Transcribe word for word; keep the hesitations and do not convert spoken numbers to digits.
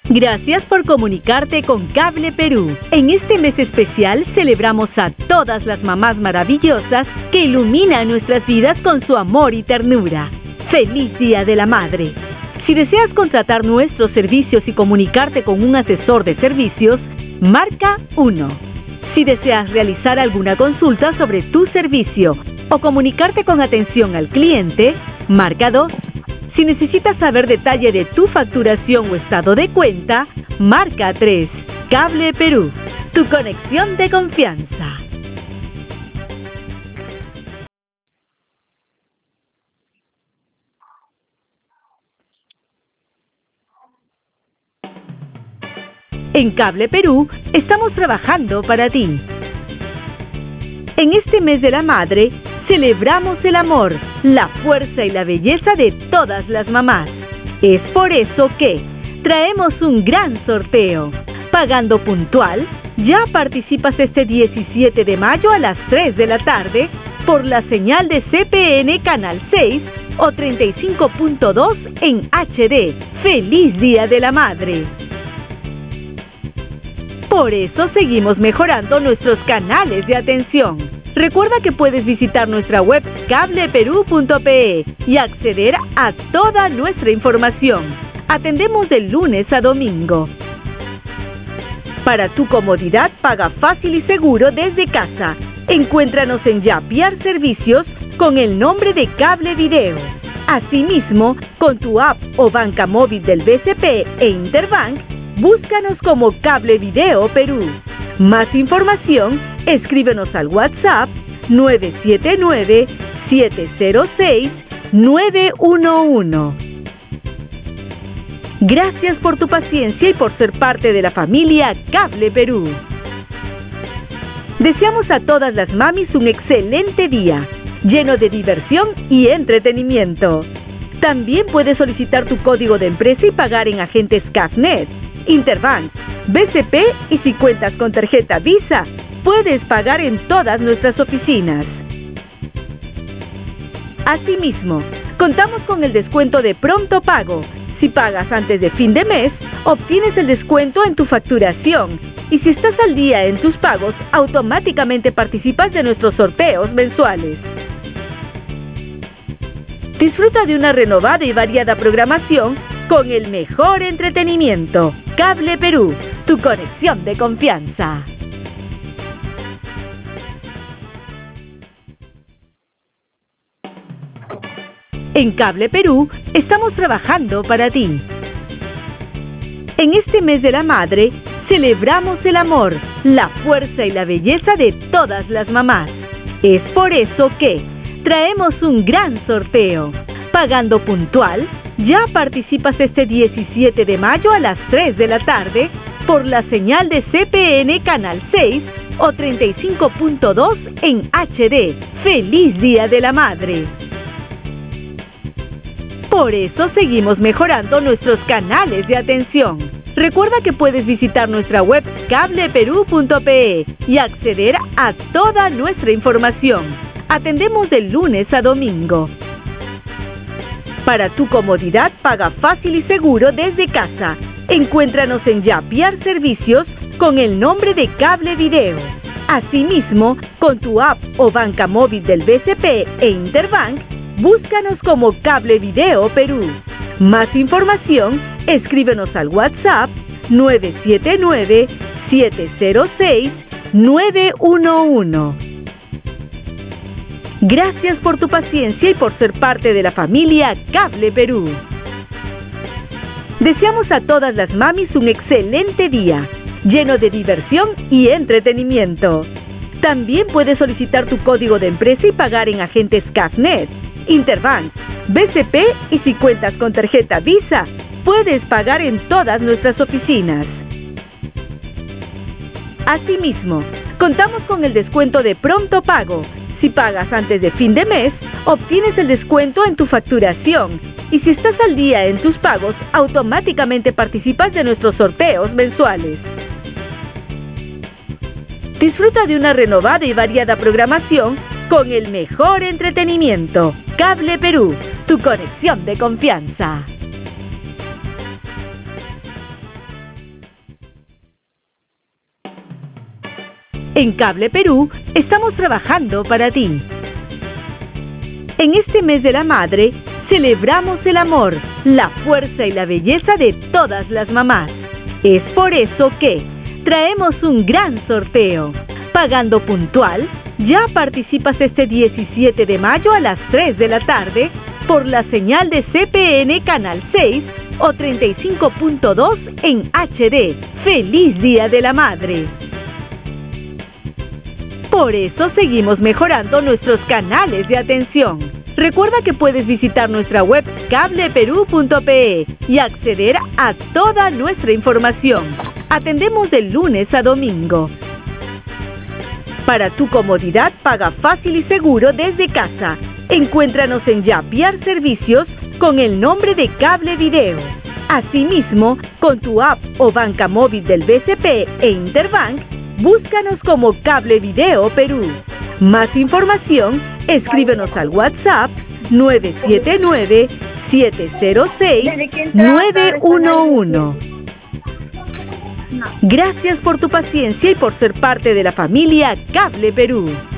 Gracias por comunicarte con Cable Perú. En este mes especial celebramos a todas las mamás maravillosas que iluminan nuestras vidas con su amor y ternura. ¡Feliz Día de la Madre! Si deseas contratar nuestros servicios y comunicarte con un asesor de servicios, marca uno. Si deseas realizar alguna consulta sobre tu servicio o comunicarte con atención al cliente, marca dos. Si necesitas saber detalle de tu facturación o estado de cuenta, marca tres. Cable Perú, tu conexión de confianza. En Cable Perú estamos trabajando para ti. En este mes de la madre, celebramos el amor, la fuerza y la belleza de todas las mamás. Es por eso que traemos un gran sorteo. Pagando puntual, ya participas este diecisiete de mayo a las tres de la tarde por la señal de C P N Canal seis o treinta y cinco punto dos en H D. ¡Feliz Día de la Madre! Por eso seguimos mejorando nuestros canales de atención. Recuerda que puedes visitar nuestra web cable perú punto pe y acceder a toda nuestra información. Atendemos de lunes a domingo. Para tu comodidad, paga fácil y seguro desde casa. Encuéntranos en Yapiar Servicios con el nombre de Cable Video. Asimismo, con tu app o banca móvil del B C P e Interbank, búscanos como Cable Video Perú. Más información, escríbenos al WhatsApp nueve siete nueve, siete cero seis, nueve uno uno. Gracias por tu paciencia y por ser parte de la familia Cable Perú. Deseamos a todas las mamis un excelente día, lleno de diversión y entretenimiento. También puedes solicitar tu código de empresa y pagar en agentes Cafnet, Interbank, B C P y si cuentas con tarjeta Visa, puedes pagar en todas nuestras oficinas. Asimismo, contamos con el descuento de pronto pago. Si pagas antes de fin de mes, obtienes el descuento en tu facturación. Y si estás al día en tus pagos, automáticamente participas de nuestros sorteos mensuales. Disfruta de una renovada y variada programación con el mejor entretenimiento. Cable Perú, tu conexión de confianza. En Cable Perú estamos trabajando para ti. En este mes de la madre, celebramos el amor, la fuerza y la belleza de todas las mamás. Es por eso que traemos un gran sorteo. Pagando puntual, ya participas este diecisiete de mayo a las tres de la tarde por la señal de C P N Canal seis o treinta y cinco punto dos en H D. ¡Feliz Día de la Madre! Por eso seguimos mejorando nuestros canales de atención. Recuerda que puedes visitar nuestra web cable perú punto pe y acceder a toda nuestra información. Atendemos de lunes a domingo. Para tu comodidad, paga fácil y seguro desde casa. Encuéntranos en Yapiar Servicios con el nombre de Cable Video. Asimismo, con tu app o banca móvil del B C P e Interbank, búscanos como Cable Video Perú. Más información, escríbenos al WhatsApp nueve siete nueve, siete cero seis, nueve uno uno. Gracias por tu paciencia y por ser parte de la familia Cable Perú. Deseamos a todas las mamis un excelente día, lleno de diversión y entretenimiento. También puedes solicitar tu código de empresa y pagar en agentes Cafnet, Interbank, B C P y si cuentas con tarjeta Visa, puedes pagar en todas nuestras oficinas. Asimismo, contamos con el descuento de pronto pago. Si pagas antes de fin de mes, obtienes el descuento en tu facturación. Y si estás al día en tus pagos, automáticamente participas de nuestros sorteos mensuales. Disfruta de una renovada y variada programación con el mejor entretenimiento. Cable Perú, tu conexión de confianza. En Cable Perú estamos trabajando para ti. En este mes de la madre, celebramos el amor, la fuerza y la belleza de todas las mamás. Es por eso que traemos un gran sorteo. Pagando puntual, ya participas este diecisiete de mayo a las tres de la tarde por la señal de C P N Canal seis o treinta y cinco punto dos en H D. ¡Feliz Día de la Madre! Por eso seguimos mejorando nuestros canales de atención. Recuerda que puedes visitar nuestra web cable perú punto pe y acceder a toda nuestra información. Atendemos de lunes a domingo. Para tu comodidad, paga fácil y seguro desde casa. Encuéntranos en Yapiar Servicios con el nombre de Cable Video. Asimismo, con tu app o banca móvil del B C P e Interbank, búscanos como Cable Video Perú. Más información, escríbenos al WhatsApp nueve siete nueve, siete cero seis, nueve uno uno. Gracias por tu paciencia y por ser parte de la familia Cable Perú.